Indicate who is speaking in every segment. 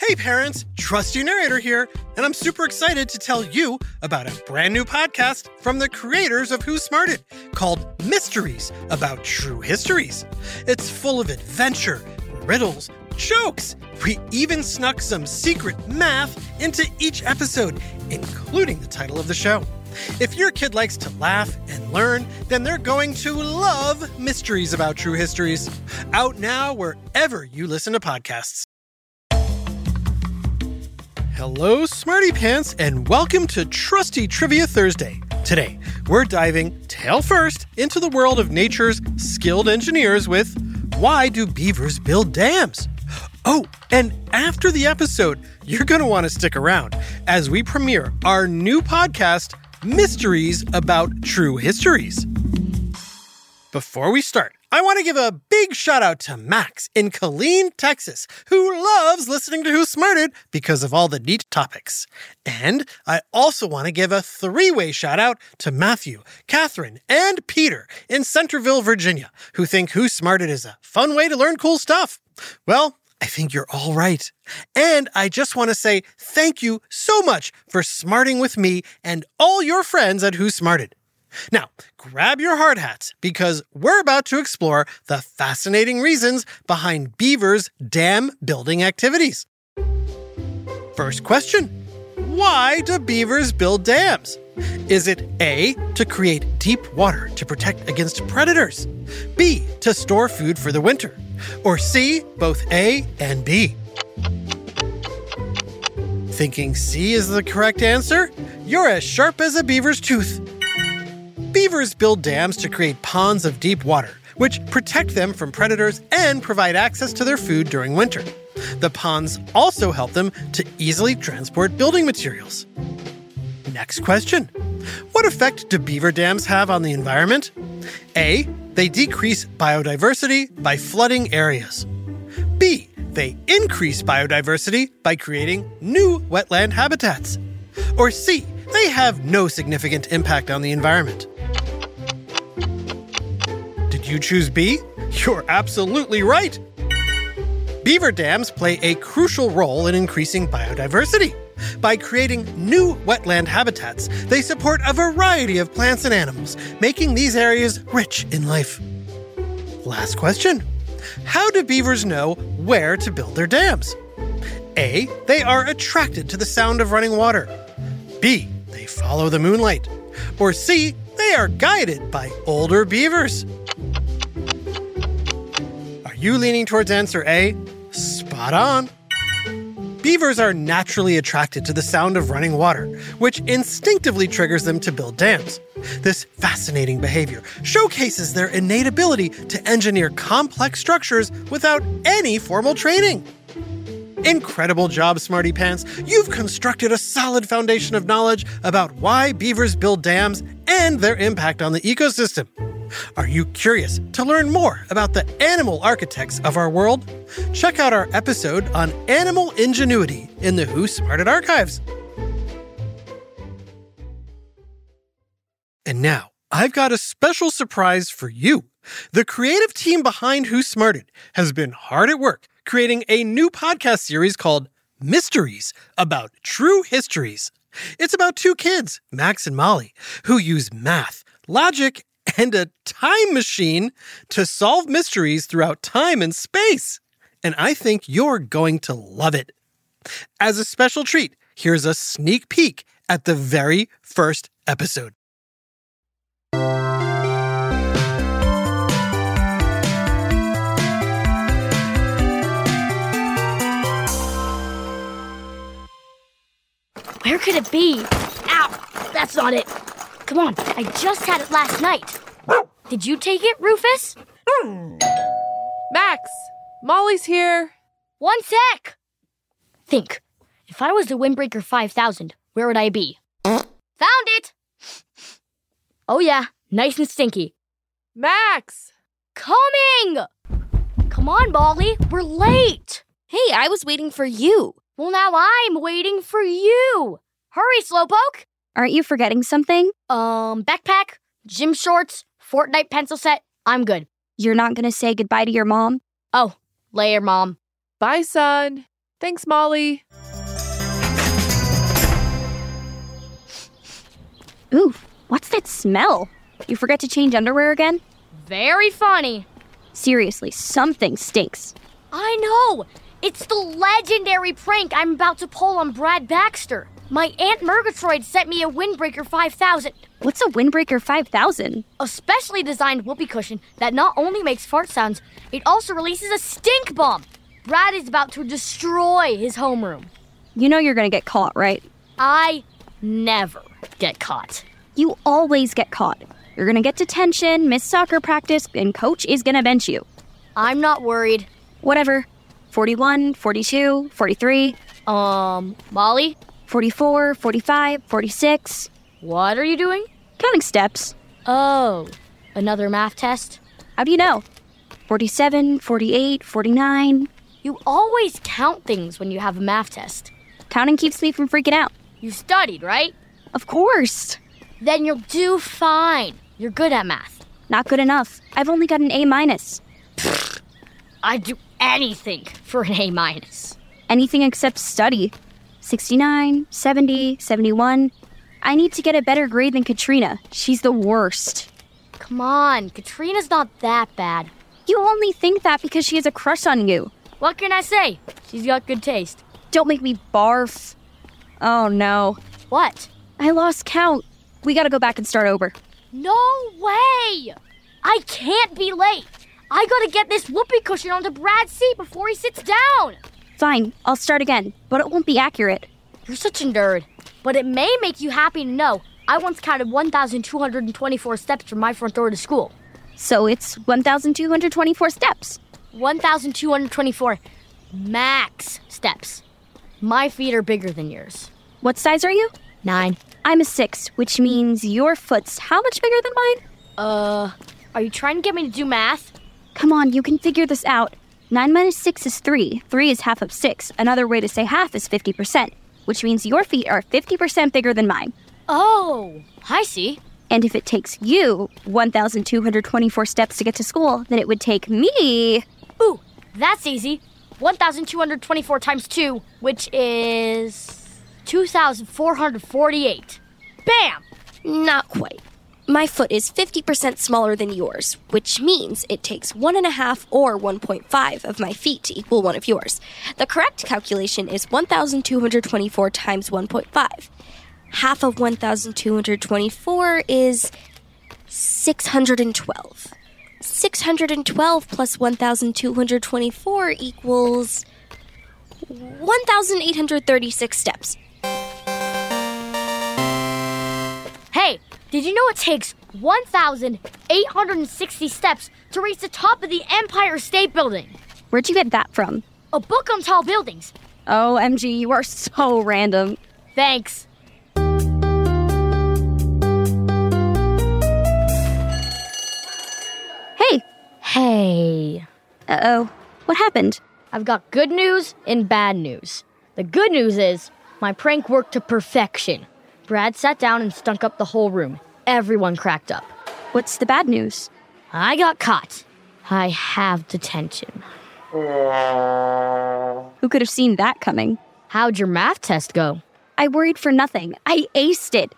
Speaker 1: Hey parents, Trusty Narrator here, and I'm super excited to tell you about a brand new podcast from the creators of Who Smarted called Mysteries About True Histories. It's full of adventure, riddles, jokes. We even snuck some secret math into each episode, including the title of the show. If your kid likes to laugh and learn, then they're going to love Mysteries About True Histories. Out now wherever you listen to podcasts. Hello, Smarty Pants, and welcome to Trusty Trivia Thursday. Today, we're diving tail first into the world of nature's skilled engineers with Why Do Beavers Build Dams? Oh, and after the episode, you're going to want to stick around as we premiere our new podcast, Mysteries About True Histories. Before we start, I want to give a big shout out to Max in Killeen, Texas, who loves listening to Who Smarted because of all the neat topics. And I also want to give a three-way shout out to Matthew, Catherine, and Peter in Centerville, Virginia, who think Who Smarted is a fun way to learn cool stuff. Well, I think you're all right. And I just want to say thank you so much for smarting with me and all your friends at Who Smarted. Now, grab your hard hats because we're about to explore the fascinating reasons behind beavers' dam building activities. First question, why do beavers build dams? Is it A, to create deep water to protect against predators? B, to store food for the winter? Or C, both A and B? Thinking C is the correct answer? You're as sharp as a beaver's tooth. Beavers build dams to create ponds of deep water, which protect them from predators and provide access to their food during winter. The ponds also help them to easily transport building materials. Next question. What effect do beaver dams have on the environment? A, they decrease biodiversity by flooding areas. B, they increase biodiversity by creating new wetland habitats. Or C, they have no significant impact on the environment. Did you choose B? You're absolutely right. Beaver dams play a crucial role in increasing biodiversity. By creating new wetland habitats, they support a variety of plants and animals, making these areas rich in life. Last question. How do beavers know where to build their dams? A, they are attracted to the sound of running water. B, they follow the moonlight. Or C, they are guided by older beavers. Are you leaning towards answer A? Spot on. Beavers are naturally attracted to the sound of running water, which instinctively triggers them to build dams. This fascinating behavior showcases their innate ability to engineer complex structures without any formal training. Incredible job, Smarty Pants. You've constructed a solid foundation of knowledge about why beavers build dams and their impact on the ecosystem. Are you curious to learn more about the animal architects of our world? Check out our episode on animal ingenuity in the Who Smarted archives. And now, I've got a special surprise for you. The creative team behind Who Smarted has been hard at work creating a new podcast series called Mysteries About True Histories. It's about two kids, Max and Molly, who use math, logic, and a time machine to solve mysteries throughout time and space. And I think you're going to love it. As a special treat, here's a sneak peek at the very first episode.
Speaker 2: Where could it be? Ow! That's not it. Come on, I just had it last night. Did you take it, Rufus?
Speaker 3: Max, Molly's here.
Speaker 2: One sec! Think, if I was the Windbreaker 5000, where would I be? Found it! Oh yeah, nice and stinky.
Speaker 3: Max!
Speaker 2: Coming! Come on, Molly, we're late.
Speaker 4: Hey, I was waiting for you.
Speaker 2: Well, now I'm waiting for you. Hurry, Slowpoke.
Speaker 4: Aren't you forgetting something?
Speaker 2: Backpack, gym shorts, Fortnite pencil set. I'm good.
Speaker 4: You're not gonna say goodbye to your mom?
Speaker 2: Oh, later, Mom.
Speaker 3: Bye, son. Thanks, Molly.
Speaker 4: Ooh, what's that smell? You forget to change underwear again?
Speaker 2: Very funny.
Speaker 4: Seriously, something stinks.
Speaker 2: I know. It's the legendary prank I'm about to pull on Brad Baxter. My Aunt Murgatroyd sent me a Windbreaker 5000.
Speaker 4: What's a Windbreaker 5000?
Speaker 2: A specially designed whoopee cushion that not only makes fart sounds, it also releases a stink bomb. Brad is about to destroy his homeroom.
Speaker 4: You know you're gonna get caught, right?
Speaker 2: I never get caught.
Speaker 4: You always get caught. You're gonna get detention, miss soccer practice, and coach is gonna bench you.
Speaker 2: I'm not worried.
Speaker 4: Whatever. 41, 42, 43,
Speaker 2: Molly?
Speaker 4: 44, 45, 46.
Speaker 2: What are you doing?
Speaker 4: Counting steps.
Speaker 2: Oh, another math test?
Speaker 4: How do you know? 47, 48, 49.
Speaker 2: You always count things when you have a math test.
Speaker 4: Counting keeps me from freaking out.
Speaker 2: You studied, right?
Speaker 4: Of course.
Speaker 2: Then you'll do fine. You're good at math.
Speaker 4: Not good enough. I've only got an A-.
Speaker 2: I'd do anything for an A-.
Speaker 4: Anything except study. 69, 70, 71. I need to get a better grade than Katrina. She's the worst.
Speaker 2: Come on, Katrina's not that bad.
Speaker 4: You only think that because she has a crush on you.
Speaker 2: What can I say? She's got good taste.
Speaker 4: Don't make me barf. Oh no.
Speaker 2: What?
Speaker 4: I lost count. We gotta go back and start over.
Speaker 2: No way! I can't be late. I gotta get this whoopee cushion onto Brad's seat before he sits down.
Speaker 4: Fine, I'll start again, but it won't be accurate.
Speaker 2: You're such a nerd. But it may make you happy to know I once counted 1,224 steps from my front door to school.
Speaker 4: So it's 1,224 steps.
Speaker 2: 1,224 max steps. My feet are bigger than yours.
Speaker 4: What size are you?
Speaker 2: 9.
Speaker 4: I'm a 6, which means your foot's how much bigger than mine?
Speaker 2: Are you trying to get me to do math?
Speaker 4: Come on, you can figure this out. 9 minus 6 is 3. 3 is half of 6. Another way to say half is 50%, which means your feet are 50% bigger than mine.
Speaker 2: Oh, I see.
Speaker 4: And if it takes you 1,224 steps to get to school, then it would take me...
Speaker 2: Ooh, that's easy. 1,224 times 2, which is 2,448. Bam!
Speaker 5: Not quite. My foot is 50% smaller than yours, which means it takes 1.5 or 1.5 of my feet to equal one of yours. The correct calculation is 1,224 times 1.5. Half of 1,224 is 612. 612 plus 1,224 equals 1,836 steps.
Speaker 2: Hey, did you know it takes 1,860 steps to reach the top of the Empire State Building?
Speaker 4: Where'd you get that from?
Speaker 2: A book on tall buildings.
Speaker 4: OMG, you are so random.
Speaker 2: Thanks.
Speaker 4: Hey.
Speaker 2: Hey.
Speaker 4: Uh-oh. What happened?
Speaker 2: I've got good news and bad news. The good news is my prank worked to perfection. Brad sat down and stunk up the whole room. Everyone cracked up.
Speaker 4: What's the bad news?
Speaker 2: I got caught. I have detention.
Speaker 4: Who could have seen that coming?
Speaker 2: How'd your math test go?
Speaker 4: I worried for nothing. I aced it.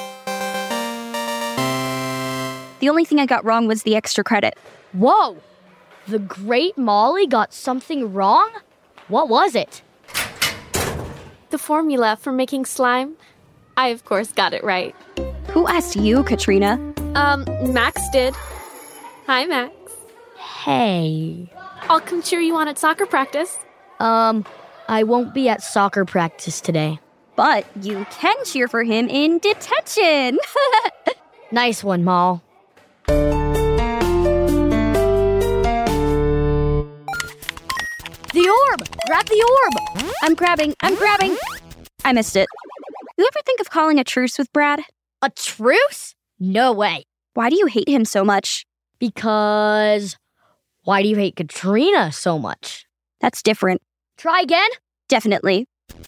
Speaker 4: The only thing I got wrong was the extra credit.
Speaker 2: Whoa! The great Molly got something wrong? What was it?
Speaker 6: The formula for making slime. I, of course, got it right.
Speaker 4: Who asked you, Katrina?
Speaker 6: Max did. Hi, Max.
Speaker 2: Hey.
Speaker 6: I'll come cheer you on at soccer practice.
Speaker 2: I won't be at soccer practice today.
Speaker 4: But you can cheer for him in detention.
Speaker 2: Nice one, Moll. The orb! Grab the orb!
Speaker 4: I'm grabbing. I missed it. You ever think of calling a truce with Brad?
Speaker 2: A truce? No way.
Speaker 4: Why do you hate him so much?
Speaker 2: Because... Why do you hate Katrina so much?
Speaker 4: That's different.
Speaker 2: Try again?
Speaker 4: Definitely.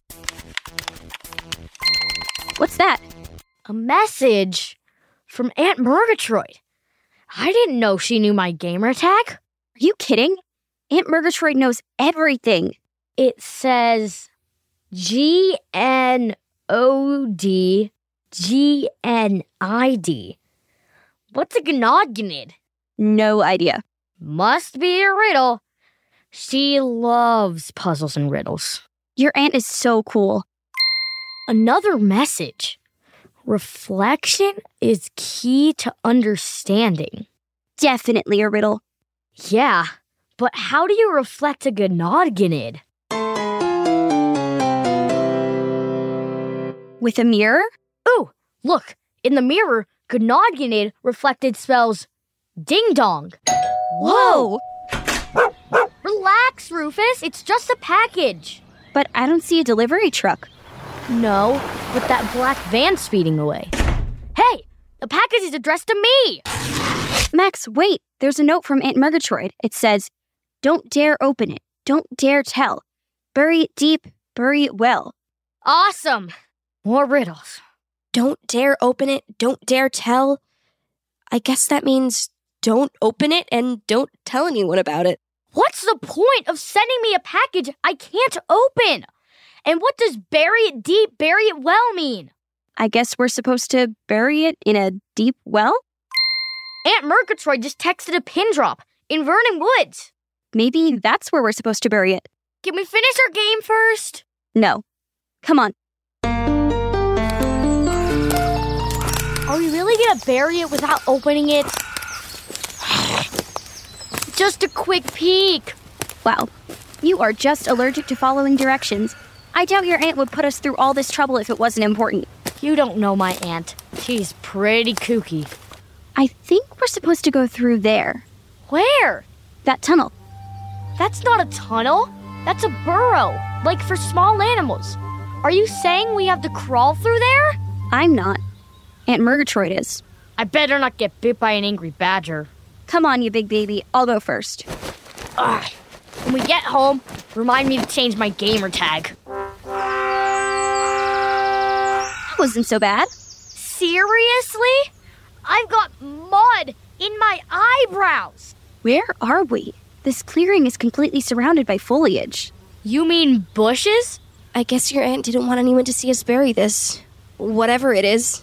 Speaker 4: What's that?
Speaker 2: A message from Aunt Murgatroyd. I didn't know she knew my gamer tag.
Speaker 4: Are you kidding? Aunt Murgatroyd knows everything.
Speaker 2: It says GNODGNID. What's a gnogonid?
Speaker 4: No idea.
Speaker 2: Must be a riddle. She loves puzzles and riddles.
Speaker 4: Your aunt is so cool.
Speaker 2: Another message. Reflection is key to understanding.
Speaker 4: Definitely a riddle.
Speaker 2: Yeah, but how do you reflect a gnogonid?
Speaker 4: With a mirror?
Speaker 2: Ooh, look. In the mirror, gnogonid reflected spells ding dong.
Speaker 4: Whoa!
Speaker 2: Relax, Rufus. It's just a package.
Speaker 4: But I don't see a delivery truck.
Speaker 2: No, but that black van's speeding away. Hey, the package is addressed to me.
Speaker 4: Max, wait. There's a note from Aunt Murgatroyd. It says, "Don't dare open it. Don't dare tell. Bury it deep. Bury it well."
Speaker 2: Awesome. More riddles.
Speaker 5: Don't dare open it, don't dare tell. I guess that means don't open it and don't tell anyone about it.
Speaker 2: What's the point of sending me a package I can't open? And what does bury it deep, bury it well mean?
Speaker 4: I guess we're supposed to bury it in a deep well?
Speaker 2: Aunt Murgatroyd just texted a pin drop in Vernon Woods.
Speaker 4: Maybe that's where we're supposed to bury it.
Speaker 2: Can we finish our game first?
Speaker 4: No. Come on.
Speaker 2: Are we really gonna bury it without opening it? Just a quick peek.
Speaker 4: Wow. You are just allergic to following directions. I doubt your aunt would put us through all this trouble if it wasn't important.
Speaker 2: You don't know my aunt. She's pretty kooky.
Speaker 4: I think we're supposed to go through there.
Speaker 2: Where?
Speaker 4: That tunnel.
Speaker 2: That's not a tunnel. That's a burrow, like for small animals. Are you saying we have to crawl through there?
Speaker 4: I'm not. Aunt Murgatroyd is.
Speaker 2: I better not get bit by an angry badger.
Speaker 4: Come on, you big baby. I'll go first.
Speaker 2: When we get home, remind me to change my gamer tag.
Speaker 4: That wasn't so bad.
Speaker 2: Seriously? I've got mud in my eyebrows.
Speaker 4: Where are we? This clearing is completely surrounded by foliage.
Speaker 2: You mean bushes?
Speaker 5: I guess your aunt didn't want anyone to see us bury this. Whatever it is.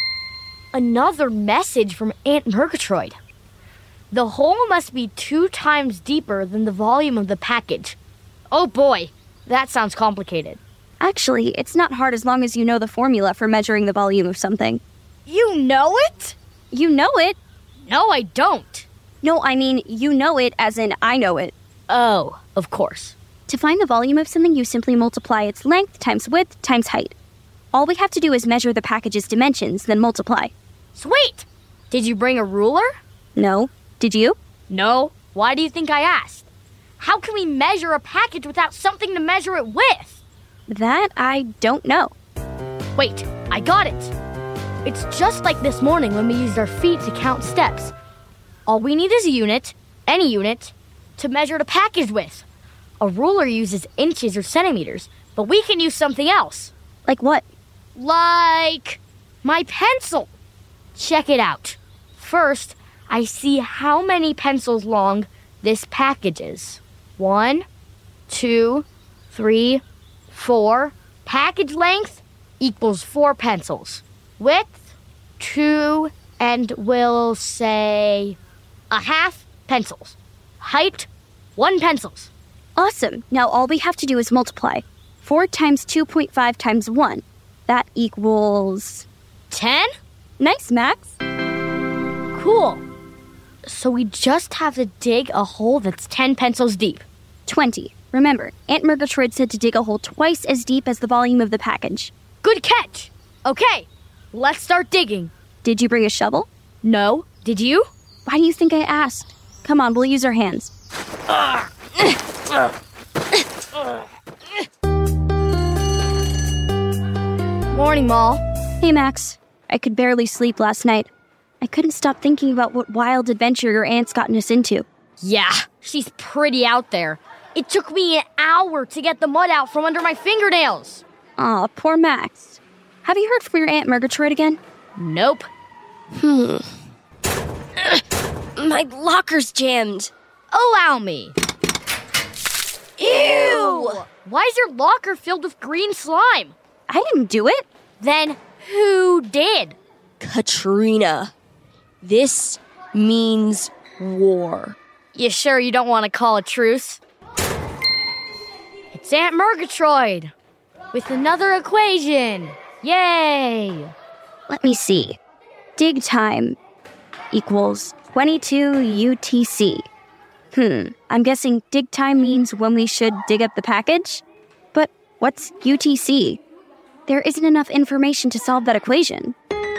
Speaker 2: Another message from Aunt Murgatroyd. The hole must be 2 times deeper than the volume of the package. Oh boy, that sounds complicated.
Speaker 4: Actually, it's not hard as long as you know the formula for measuring the volume of something.
Speaker 2: You know it?
Speaker 4: You know it.
Speaker 2: No, I don't.
Speaker 4: No, I mean, you know it as in I know it.
Speaker 2: Oh, of course.
Speaker 4: To find the volume of something, you simply multiply its length times width times height. All we have to do is measure the package's dimensions, then multiply.
Speaker 2: Sweet! Did you bring a ruler?
Speaker 4: No. Did you?
Speaker 2: No. Why do you think I asked? How can we measure a package without something to measure it with?
Speaker 4: That I don't know.
Speaker 2: Wait, I got it. It's just like this morning when we used our feet to count steps. All we need is a unit, any unit, to measure the package with. A ruler uses inches or centimeters, but we can use something else.
Speaker 4: Like what?
Speaker 2: Like my pencil. Check it out. First, I see how many pencils long this package is. 1, 2, 3, 4. Package length equals 4 pencils. Width, 2, and we'll say a half pencils. Height, 1 pencils.
Speaker 4: Awesome. Now all we have to do is multiply. 4 times 2.5 times 1. That equals...
Speaker 2: 10?
Speaker 4: Nice, Max.
Speaker 2: Cool. So we just have to dig a hole that's 10 pencils deep.
Speaker 4: 20. Remember, Aunt Murgatroyd said to dig a hole twice as deep as the volume of the package.
Speaker 2: Good catch. Okay, let's start digging.
Speaker 4: Did you bring a shovel?
Speaker 2: No. Did you?
Speaker 4: Why do you think I asked? Come on, we'll use our hands.
Speaker 2: Morning, Moll.
Speaker 4: Hey, Max. I could barely sleep last night. I couldn't stop thinking about what wild adventure your aunt's gotten us into.
Speaker 2: Yeah, she's pretty out there. It took me an hour to get the mud out from under my fingernails.
Speaker 4: Aw, poor Max. Have you heard from your Aunt Murgatroyd again?
Speaker 2: Nope.
Speaker 5: My locker's jammed.
Speaker 2: Allow me.
Speaker 5: Ew!
Speaker 2: Why is your locker filled with green slime?
Speaker 4: I didn't do it.
Speaker 2: Then who did?
Speaker 5: Katrina. This means war.
Speaker 2: You sure you don't want to call a truce? It's Aunt Murgatroyd with another equation. Yay!
Speaker 4: Let me see. Dig time equals 22 UTC. I'm guessing dig time means when we should dig up the package? But what's UTC? There isn't enough information to solve that equation.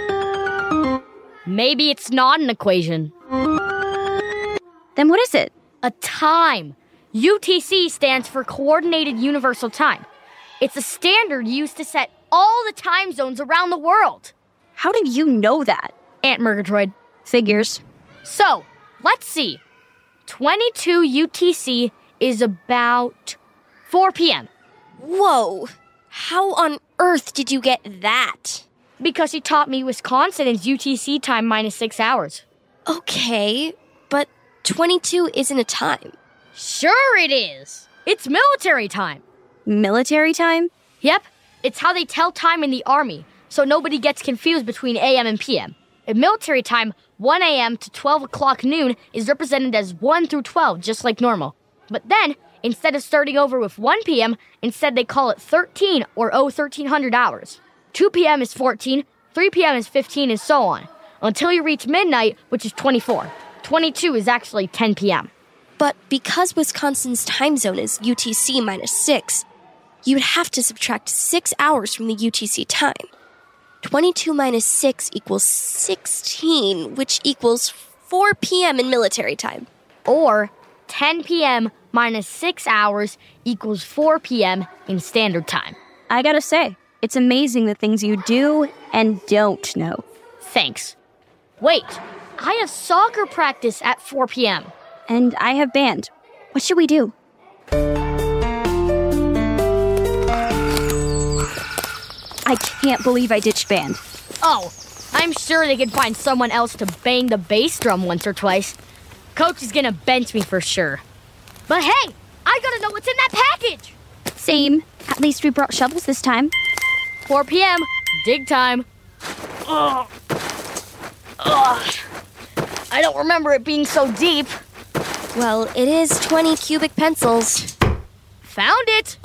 Speaker 2: Maybe it's not an equation.
Speaker 4: Then what is it?
Speaker 2: A time. UTC stands for Coordinated Universal Time. It's a standard used to set all the time zones around the world.
Speaker 4: How do you know that?
Speaker 2: Aunt Murgatroyd.
Speaker 4: Figures.
Speaker 2: So, let's see. 22 UTC is about 4 p.m.
Speaker 5: Whoa. How on earth did you get that?
Speaker 2: Because he taught me Wisconsin is UTC time minus 6 hours.
Speaker 5: Okay, but 22 isn't a time.
Speaker 2: Sure it is. It's military time.
Speaker 4: Military time?
Speaker 2: Yep, it's how they tell time in the Army, so nobody gets confused between AM and PM. In military time, 1 a.m. to 12 o'clock noon is represented as 1 through 12, just like normal. But then, instead of starting over with 1 p.m., instead they call it 13 or 1300 hours. 2 p.m. is 14, 3 p.m. is 15, and so on, until you reach midnight, which is 24. 22 is actually 10 p.m.
Speaker 5: But because Wisconsin's time zone is UTC minus 6, you'd have to subtract 6 hours from the UTC time. 22 minus 6 equals 16, which equals 4 p.m. in military time.
Speaker 2: Or 10 p.m. minus 6 hours equals 4 p.m. in standard time.
Speaker 4: I gotta say, it's amazing the things you do and don't know.
Speaker 2: Thanks. Wait, I have soccer practice at 4 p.m.
Speaker 4: And I have band. What should we do? I can't believe I ditched band.
Speaker 2: Oh, I'm sure they could find someone else to bang the bass drum once or twice. Coach is gonna bench me for sure. But hey, I gotta know what's in that package!
Speaker 4: Same. At least we brought shovels this time.
Speaker 2: 4 p.m., dig time. Ugh. I don't remember it being so deep.
Speaker 5: Well, it is 20 cubic pencils.
Speaker 2: Found it!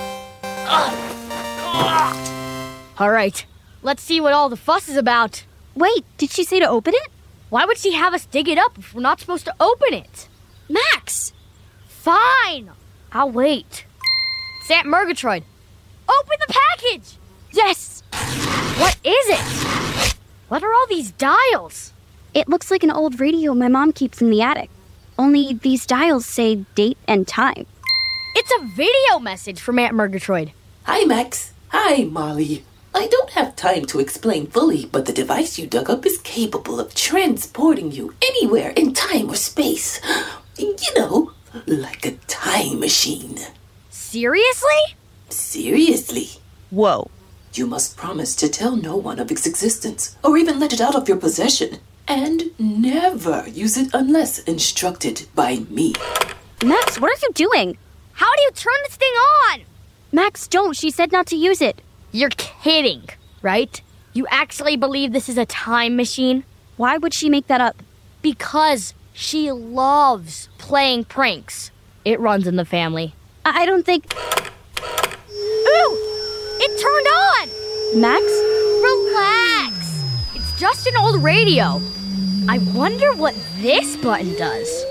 Speaker 2: All right, let's see what all the fuss is about.
Speaker 4: Wait, did she say to open it?
Speaker 2: Why would she have us dig it up if we're not supposed to open it?
Speaker 5: Max!
Speaker 2: Fine! I'll wait. It's Aunt Murgatroyd. Open the package!
Speaker 4: Yes!
Speaker 2: What is it? What are all these dials?
Speaker 4: It looks like an old radio my mom keeps in the attic. Only these dials say date and time.
Speaker 2: It's a video message from Aunt Murgatroyd.
Speaker 7: Hi, Max. Hi, Molly. I don't have time to explain fully, but the device you dug up is capable of transporting you anywhere in time or space. You know, like a time machine.
Speaker 2: Seriously?
Speaker 7: Seriously.
Speaker 4: Whoa.
Speaker 7: You must promise to tell no one of its existence, or even let it out of your possession. And never use it unless instructed by me.
Speaker 4: Max, what are you doing?
Speaker 2: How do you turn this thing on?
Speaker 4: Max, don't. She said not to use it.
Speaker 2: You're kidding, right? You actually believe this is a time machine?
Speaker 4: Why would she make that up?
Speaker 2: Because she loves playing pranks. It runs in the family.
Speaker 4: I don't think...
Speaker 2: Ooh! It turned on!
Speaker 4: Max?
Speaker 2: Relax! It's just an old radio. I wonder what this button does.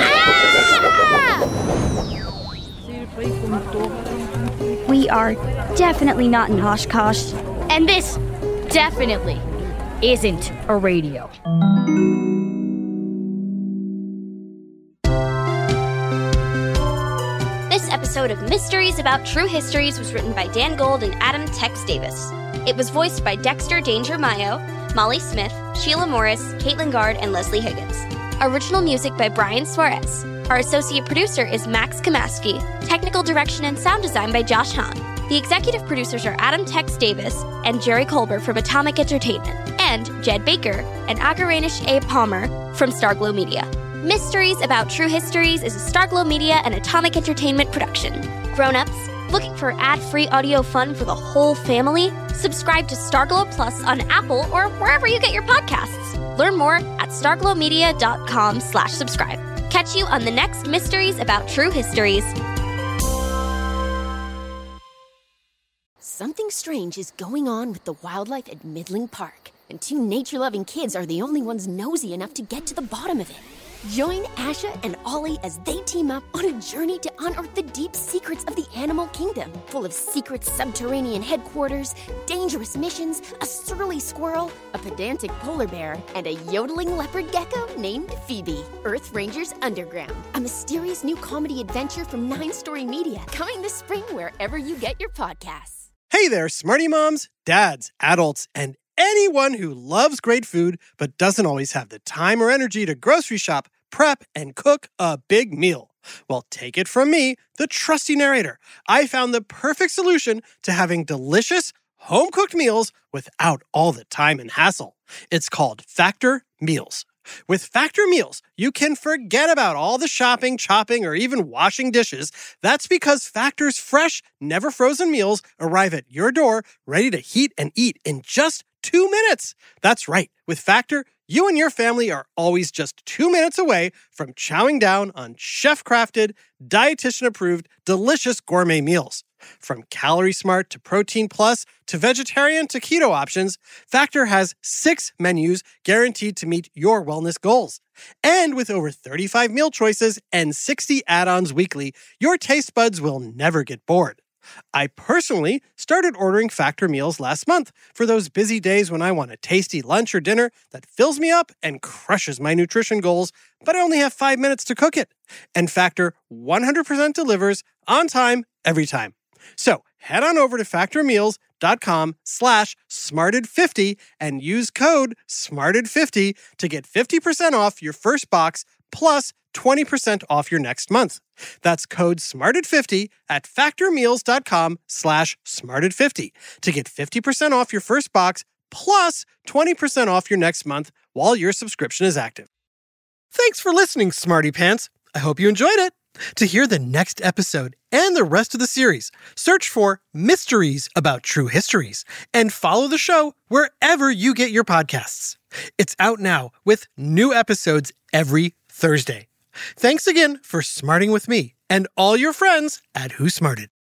Speaker 2: Ah!
Speaker 4: We are definitely not in Oshkosh.
Speaker 2: And this definitely isn't a radio.
Speaker 5: This episode of Mysteries About True Histories was written by Dan Gold and Adam Tex Davis. It was voiced by Dexter Danger Mayo, Molly Smith, Sheila Morris, Caitlin Gard, and Leslie Higgins. Original music by Brian Suarez. Our associate producer is Max Kamaski. Technical direction and sound design by Josh Hahn. The executive producers are Adam Tex Davis and Jerry Colbert from Atomic Entertainment, and Jed Baker and Agaranish A. Palmer from Starglow Media. Mysteries About True Histories is a Starglow Media and Atomic Entertainment production. Grown-ups, Looking for ad-free audio fun for the whole family? Subscribe to Starglow Plus on Apple or wherever you get your podcasts. Learn more at starglowmedia.com/subscribe. Catch you on the next Mysteries About True Histories.
Speaker 8: Something strange is going on with the wildlife at Midling Park, and 2 nature-loving kids are the only ones nosy enough to get to the bottom of it. Join Asha and Ollie as they team up on a journey to unearth the deep secrets of the animal kingdom, full of secret subterranean headquarters, dangerous missions, a surly squirrel, a pedantic polar bear, and a yodeling leopard gecko named Phoebe. Earth Rangers Underground, a mysterious new comedy adventure from 9 Story Media, coming this spring wherever you get your podcasts.
Speaker 1: Hey there, Smarty Moms, dads, adults, and anyone who loves great food but doesn't always have the time or energy to grocery shop, prep, and cook a big meal. Well, take it from me, the trusty narrator. I found the perfect solution to having delicious, home-cooked meals without all the time and hassle. It's called Factor Meals. With Factor Meals, you can forget about all the shopping, chopping, or even washing dishes. That's because Factor's fresh, never frozen meals arrive at your door, ready to heat and eat in just 2 minutes. That's right. With Factor, you and your family are always just 2 minutes away from chowing down on chef-crafted, dietitian-approved, delicious gourmet meals. From Calorie Smart to Protein Plus to vegetarian to keto options, Factor has 6 menus guaranteed to meet your wellness goals. And with over 35 meal choices and 60 add-ons weekly, your taste buds will never get bored. I personally started ordering Factor meals last month for those busy days when I want a tasty lunch or dinner that fills me up and crushes my nutrition goals, but I only have 5 minutes to cook it. And Factor 100% delivers on time, every time. So head on over to factormeals.com/smarted50 and use code SMARTED50 to get 50% off your first box plus 20% off your next month. That's code SMARTED50 at factormeals.com/smarted50 to get 50% off your first box plus 20% off your next month while your subscription is active. Thanks for listening, Smarty Pants. I hope you enjoyed it. To hear the next episode and the rest of the series, search for Mysteries About True Histories and follow the show wherever you get your podcasts. It's out now with new episodes every Thursday. Thanks again for smarting with me and all your friends at Who Smarted.